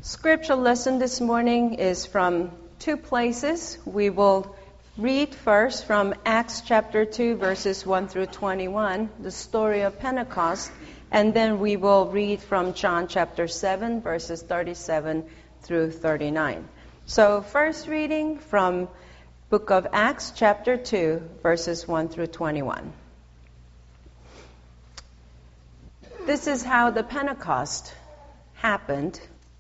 Scripture lesson this morning is from two places. We will read first from Acts chapter 2, verses 1 through 21, the story of Pentecost, and then we will read from John chapter 7, verses 37 through 39. So first reading from book of Acts chapter 2, verses 1 through 21. This is how the Pentecost happened.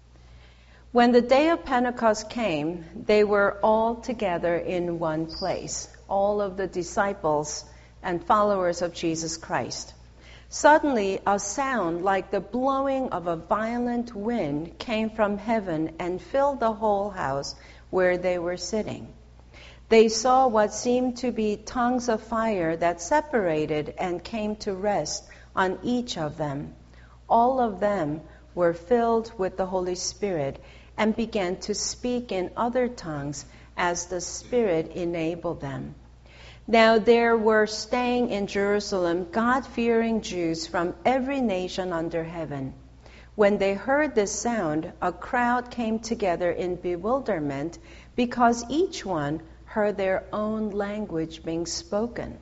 When the day of Pentecost came, they were all together in one place, all of the disciples and followers of Jesus Christ. Suddenly, a sound like the blowing of a violent wind came from heaven and filled the whole house where they were sitting. They saw what seemed to be tongues of fire that separated and came to rest on each of them. All of them were filled with the Holy Spirit and began to speak in other tongues as the Spirit enabled them. Now there were staying in Jerusalem God-fearing Jews from every nation under heaven. When they heard this sound, a crowd came together in bewilderment because each one heard their own language being spoken.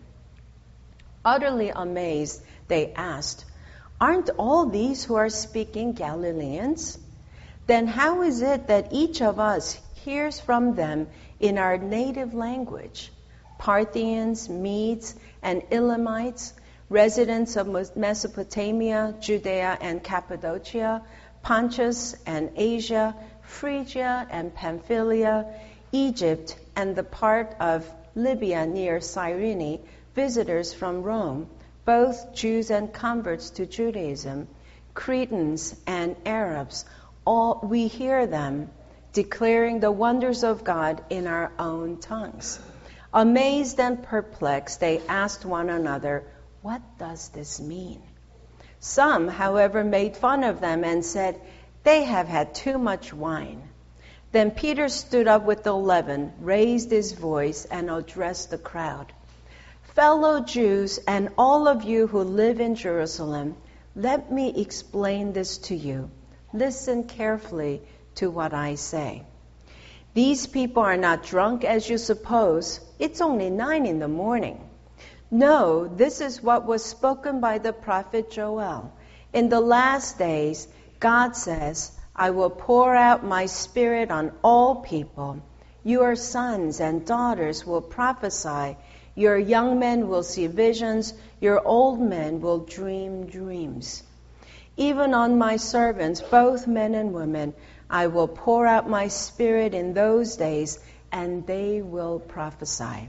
Utterly amazed, they asked, "Aren't all these who are speaking Galileans? Then how is it that each of us hears from them in our native language? Parthians, Medes, and Elamites, residents of Mesopotamia, Judea and Cappadocia, Pontus and Asia, Phrygia and Pamphylia, Egypt and the part of Libya near Cyrene, visitors from Rome, both Jews and converts to Judaism, Cretans and Arabs, all we hear them declaring the wonders of God in our own tongues." Amazed and perplexed, they asked one another, "What does this mean?" Some, however, made fun of them and said, "They have had too much wine." Then Peter stood up with the 11, raised his voice, and addressed the crowd. "Fellow Jews and all of you who live in Jerusalem, let me explain this to you. Listen carefully to what I say. These people are not drunk as you suppose. It's only 9 a.m. No, this is what was spoken by the prophet Joel. In the last days, God says, "I will pour out my spirit on all people. Your sons and daughters will prophesy. Your young men will see visions. Your old men will dream dreams. Even on my servants, both men and women, I will pour out my spirit in those days, and they will prophesy.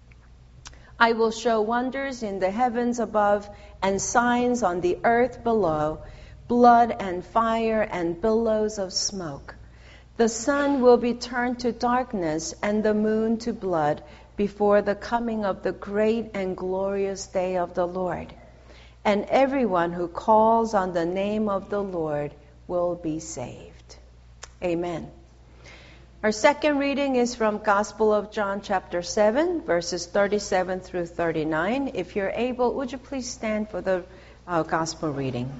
I will show wonders in the heavens above and signs on the earth below, blood and fire and billows of smoke. The sun will be turned to darkness and the moon to blood before the coming of the great and glorious day of the Lord. And everyone who calls on the name of the Lord will be saved." Amen. Our second reading is from Gospel of John chapter 7, verses 37 through 39. If you're able, would you please stand for the Gospel reading?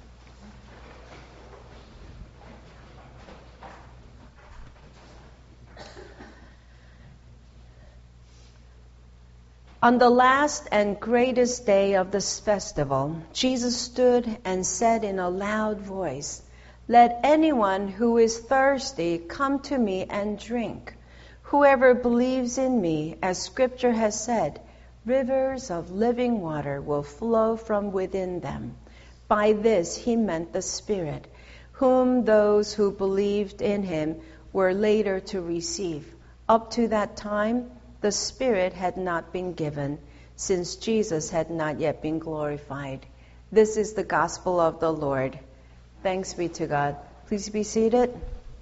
On the last and greatest day of this festival, Jesus stood and said in a loud voice, "Let anyone who is thirsty come to me and drink. Whoever believes in me, as Scripture has said, rivers of living water will flow from within them." By this he meant the Spirit, whom those who believed in him were later to receive. Up to that time, the Spirit had not been given, since Jesus had not yet been glorified. This is the gospel of the Lord. Thanks be to God. Please be seated.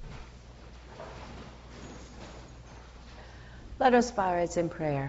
Let us bow our heads in prayer.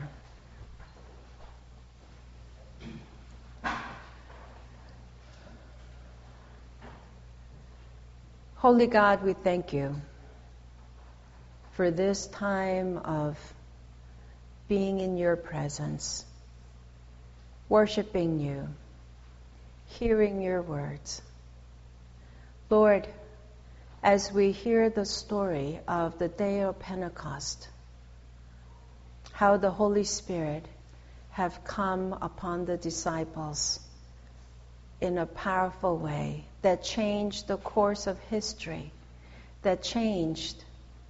Holy God, we thank you for this time of being in your presence, worshiping you, hearing your words. Lord, as we hear the story of the day of Pentecost, how the Holy Spirit have come upon the disciples in a powerful way that changed the course of history, that changed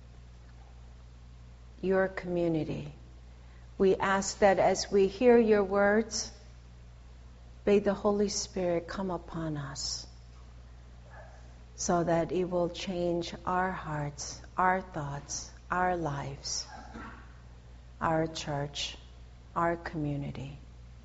your community. We ask that as we hear your words, may the Holy Spirit come upon us so that it will change our hearts, our thoughts, our lives, our church, our community.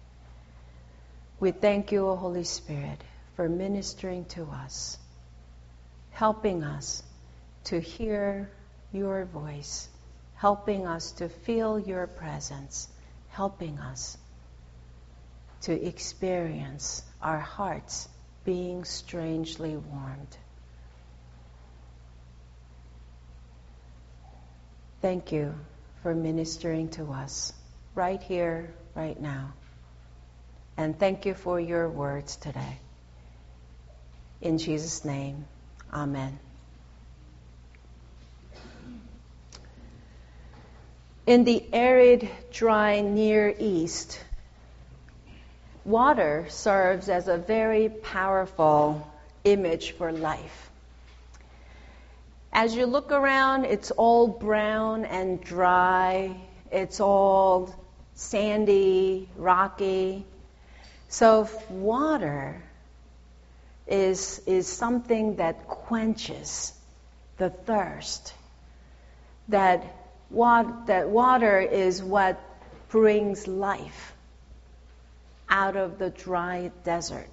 We thank you, O Holy Spirit, for ministering to us, helping us to hear your voice, helping us to feel your presence, helping us to experience our hearts being strangely warmed. Thank you for ministering to us right here, right now. And thank you for your words today. In Jesus' name, amen. In the arid, dry Near East, water serves as a very powerful image for life. As you look around, it's all brown and dry. It's all sandy, rocky. So water is something that quenches the thirst. That water is what brings life out of the dry desert.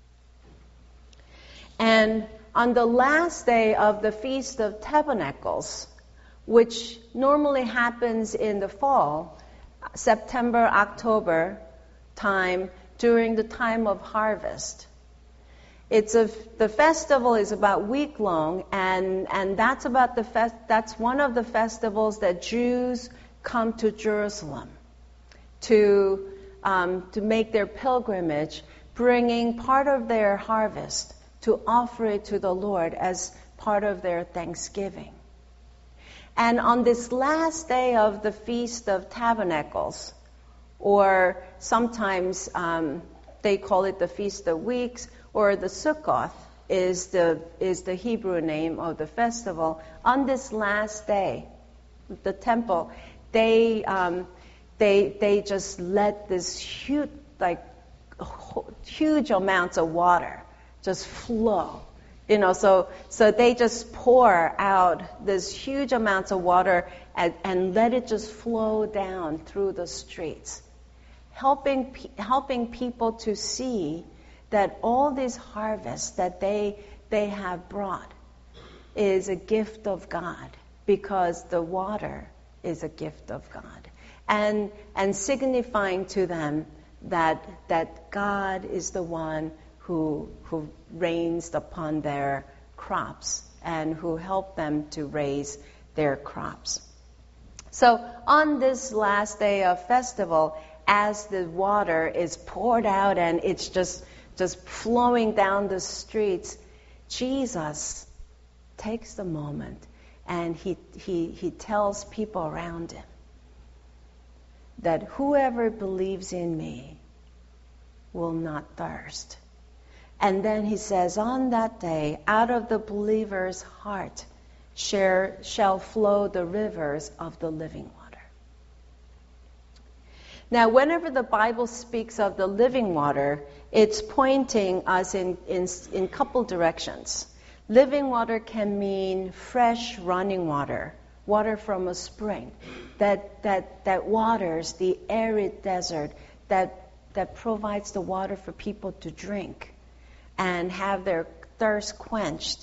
And on the last day of the Feast of Tabernacles, which normally happens in the fall, September, October time, during the time of harvest. The festival is about a week long, and that's one of the festivals that Jews come to Jerusalem to make their pilgrimage, bringing part of their harvest to offer it to the Lord as part of their thanksgiving. And on this last day of the Feast of Tabernacles, or sometimes they call it the Feast of Weeks, or the Sukkoth is the Hebrew name of the festival. On this last day, the temple, they just let this huge amounts of water just flow. So they just pour out this huge amounts of water and let it just flow down through the streets, helping people to see that all this harvest that they have brought is a gift of God, because the water is a gift of God, and signifying to them that God is the one who rains upon their crops and who helped them to raise their crops. So on this last day of festival, as the water is poured out and it's just flowing down the streets, Jesus takes the moment and he tells people around him that whoever believes in me will not thirst. And then he says, on that day, out of the believer's heart shall flow the rivers of the living water. Now, whenever the Bible speaks of the living water, it's pointing us in couple directions. Living water can mean fresh running water, water from a spring, that waters the arid desert, that provides the water for people to drink and have their thirst quenched.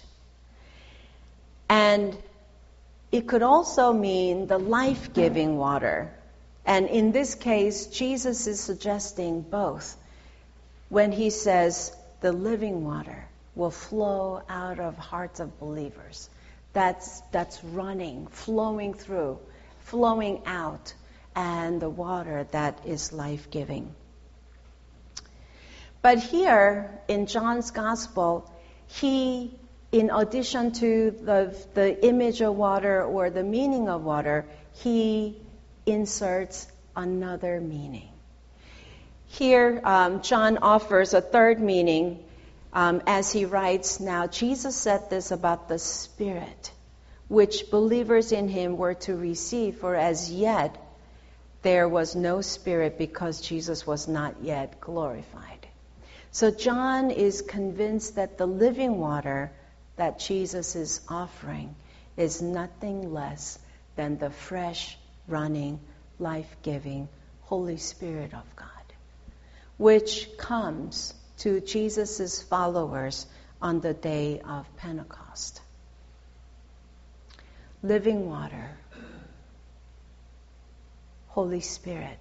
And it could also mean the life-giving water. And in this case, Jesus is suggesting both when he says the living water will flow out of hearts of believers. That's running, flowing through, flowing out, and the water that is life-giving. But here in John's Gospel, he in addition to the image of water or the meaning of water, he inserts another meaning. Here, John offers a third meaning as he writes, "Now Jesus said this about the Spirit, which believers in him were to receive, for as yet there was no Spirit because Jesus was not yet glorified." So John is convinced that the living water that Jesus is offering is nothing less than the fresh, running, life-giving Holy Spirit of God, which comes to Jesus' followers on the day of Pentecost. Living water, Holy Spirit,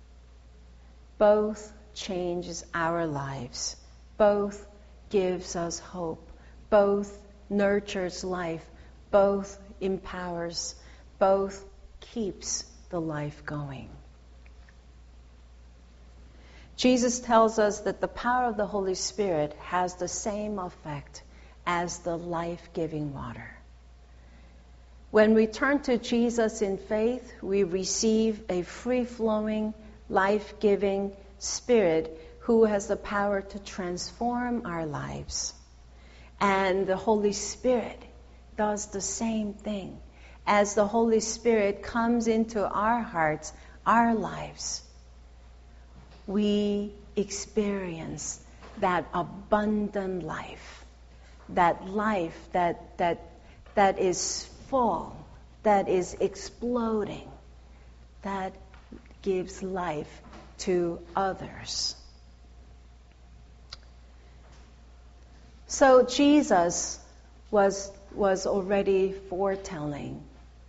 both changes our lives, both gives us hope, both nurtures life, both empowers, both keeps the life going. Jesus tells us that the power of the Holy Spirit has the same effect as the life-giving water. When we turn to Jesus in faith, we receive a free-flowing, life-giving Spirit who has the power to transform our lives. And the Holy Spirit does the same thing. As the Holy Spirit comes into our hearts, our lives, we experience that abundant life, that is full, that is exploding, that gives life to others. So Jesus was already foretelling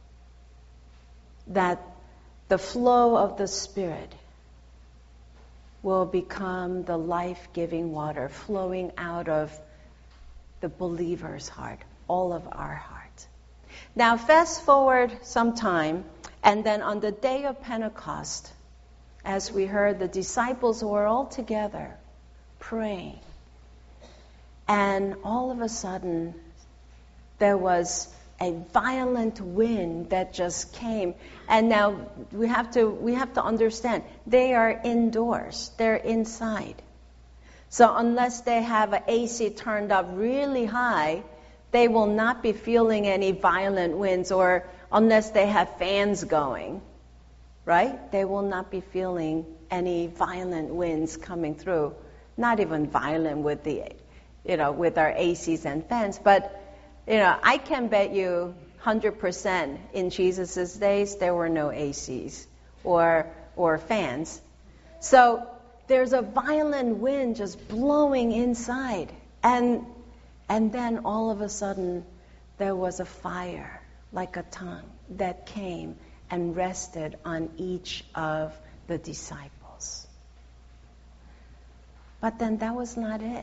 that the flow of the Spirit will become the life-giving water flowing out of the believer's heart, all of our heart. Now, fast forward some time, and then on the day of Pentecost, as we heard, the disciples were all together praying. And all of a sudden, there was a violent wind that just came. And now we have to understand, they are indoors. They're inside. So unless they have an AC turned up really high, they will not be feeling any violent winds, or unless they have fans going, right? They will not be feeling any violent winds coming through. Not even violent with with our ACs and fans, but I can bet you 100% in Jesus' days there were no ACs or fans. So there's a violent wind just blowing inside, and then all of a sudden there was a fire like a tongue that came and rested on each of the disciples. But then that was not it.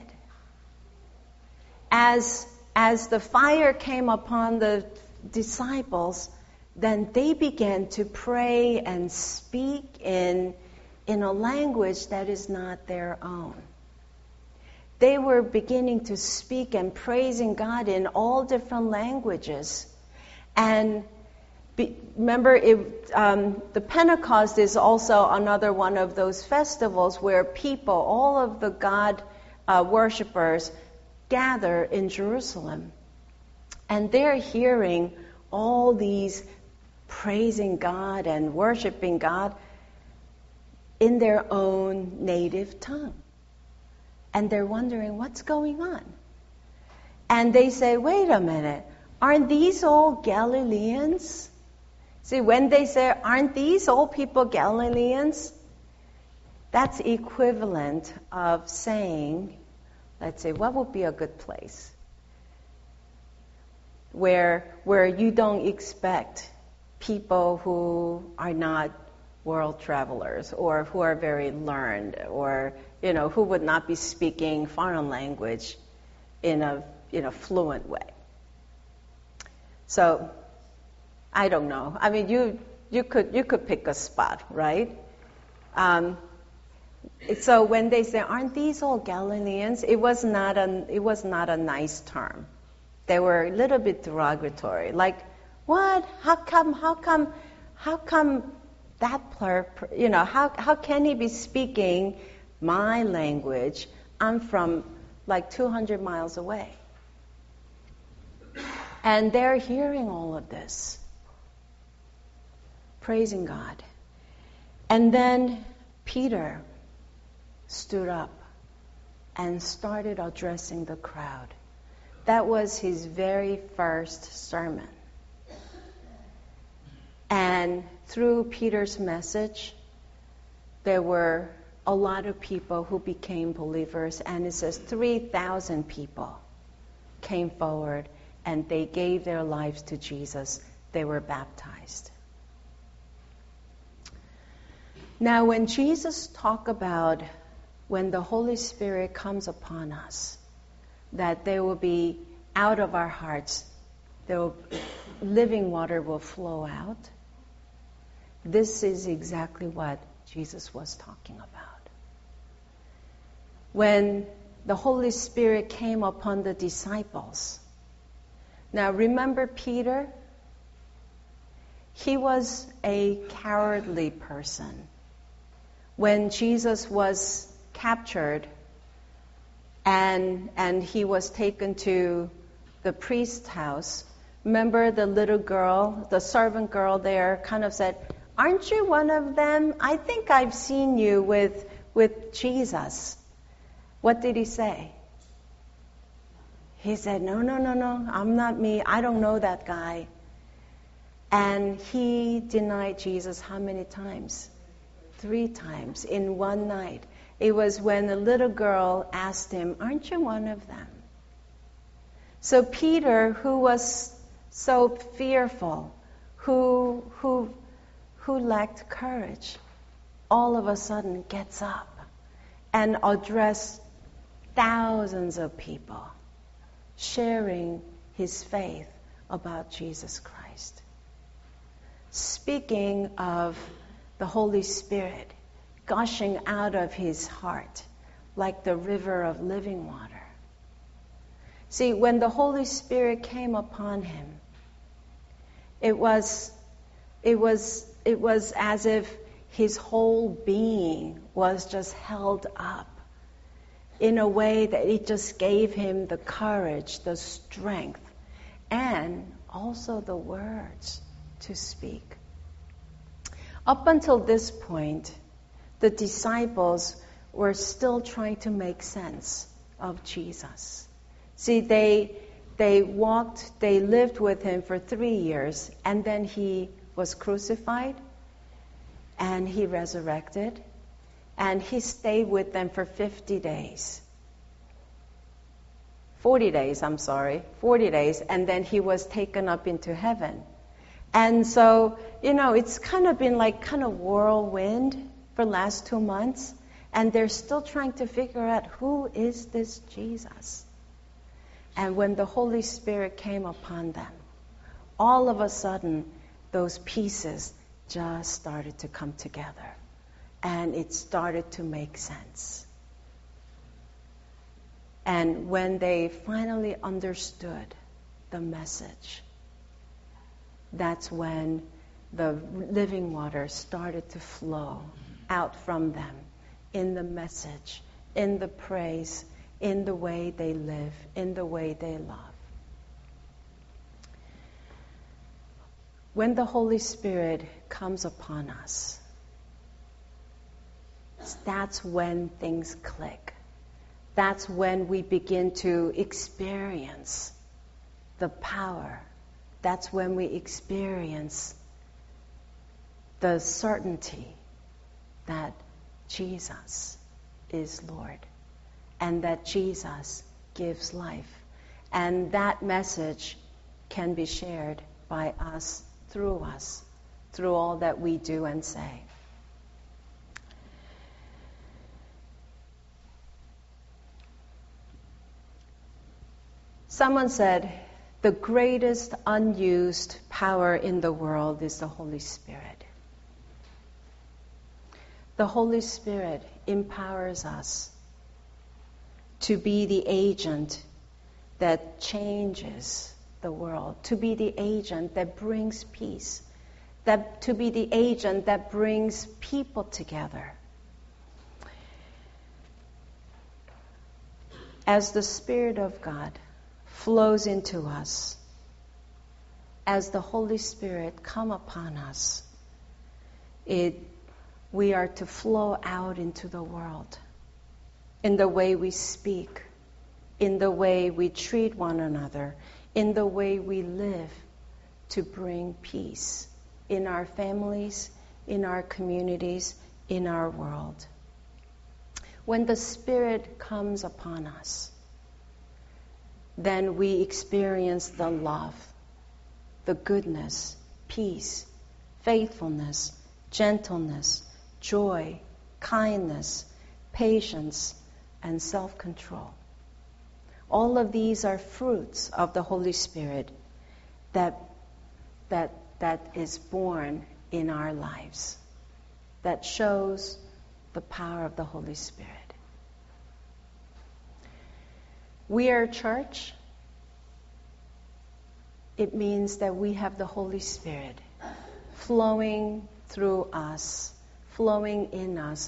As the fire came upon the disciples, then they began to pray and speak in a language that is not their own. They were beginning to speak and praising God in all different languages. And remember, the Pentecost is also another one of those festivals where people, all of the God worshipers, gather in Jerusalem. And they're hearing all these praising God and worshiping God in their own native tongue. And they're wondering, what's going on? And they say, wait a minute, aren't these all Galileans? See, when they say, aren't these all people Galileans? That's equivalent of saying, let's say, what would be a good place where you don't expect people who are not world travelers or who are very learned or who would not be speaking foreign language in a fluent way. So I don't know. I mean, you could pick a spot, right? So when they say, "Aren't these all Galileans?" It was not a nice term. They were a little bit derogatory. Like, what? How come that how can he be speaking my language? I'm from like 200 miles away. And they're hearing all of this, praising God. And then Peter stood up and started addressing the crowd. That was his very first sermon. And through Peter's message, there were a lot of people who became believers. And it says 3,000 people came forward and they gave their lives to Jesus. They were baptized. Now, when Jesus talked about when the Holy Spirit comes upon us, that there will be out of our hearts, living water will flow out. This is exactly what Jesus was talking about. When the Holy Spirit came upon the disciples. Now remember Peter? He was a cowardly person. When Jesus was captured and he was taken to the priest's house, remember the little girl, the servant girl there kind of said, "Aren't you one of them? I think I've seen you with Jesus." What did he say? He said, no, I'm not me. I don't know that guy. And he denied Jesus how many times? 3 times in one night. It was when a little girl asked him, "Aren't you one of them?" So Peter, who was so fearful, who lacked courage, all of a sudden gets up and addressed thousands of people, sharing his faith about Jesus Christ. Speaking of the Holy Spirit gushing out of his heart like the river of living water. See, when the Holy Spirit came upon him, it was as if his whole being was just held up in a way that it just gave him the courage, the strength, and also the words to speak. Up until this point, the disciples were still trying to make sense of Jesus. See, they lived with him for 3 years, and then he was crucified, and he resurrected, and he stayed with them for 40 days, and then he was taken up into heaven. And so, it's kind of been like kind of whirlwind for the last 2 months, and they're still trying to figure out who is this Jesus. And when the Holy Spirit came upon them, all of a sudden, those pieces just started to come together. And it started to make sense. And when they finally understood the message, that's when the living water started to flow out from them in the message, in the praise, in the way they live, in the way they love. When the Holy Spirit comes upon us, that's when things click. That's when we begin to experience the power. That's when we experience the certainty that Jesus is Lord and that Jesus gives life. And that message can be shared by us, through all that we do and say. Someone said, the greatest unused power in the world is the Holy Spirit. The Holy Spirit empowers us to be the agent that changes the world, to be the agent that brings peace, to be the agent that brings people together. As the Spirit of God flows into us, as the Holy Spirit come upon us, we are to flow out into the world in the way we speak, in the way we treat one another, in the way we live, to bring peace in our families, in our communities, in our world. When the Spirit comes upon us, then we experience the love, the goodness, peace, faithfulness, gentleness, joy, kindness, patience, and self-control. All of these are fruits of the Holy Spirit that is born in our lives, that shows the power of the Holy Spirit. We are a church. It means that we have the Holy Spirit flowing through us, flowing in us,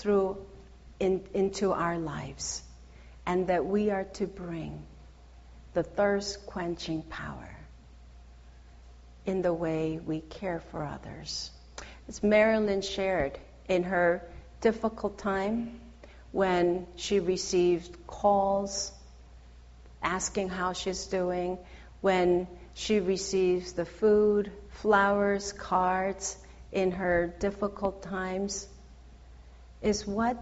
into our lives, and that we are to bring the thirst-quenching power in the way we care for others. As Marilyn shared in her difficult time when she received calls asking how she's doing, when she receives the food, flowers, cards in her difficult times, is what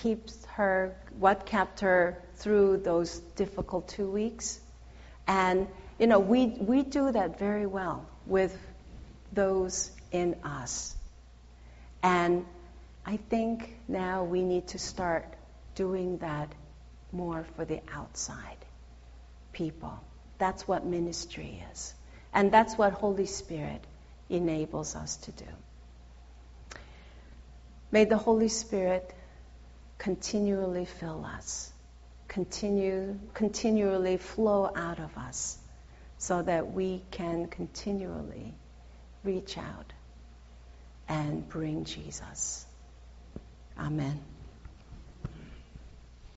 kept her through those difficult 2 weeks. And, we do that very well with those in us. And I think now we need to start doing that more for the outside people. That's what ministry is. And that's what Holy Spirit enables us to do. May the Holy Spirit continually fill us, continually flow out of us, so that we can continually reach out and bring Jesus. Amen.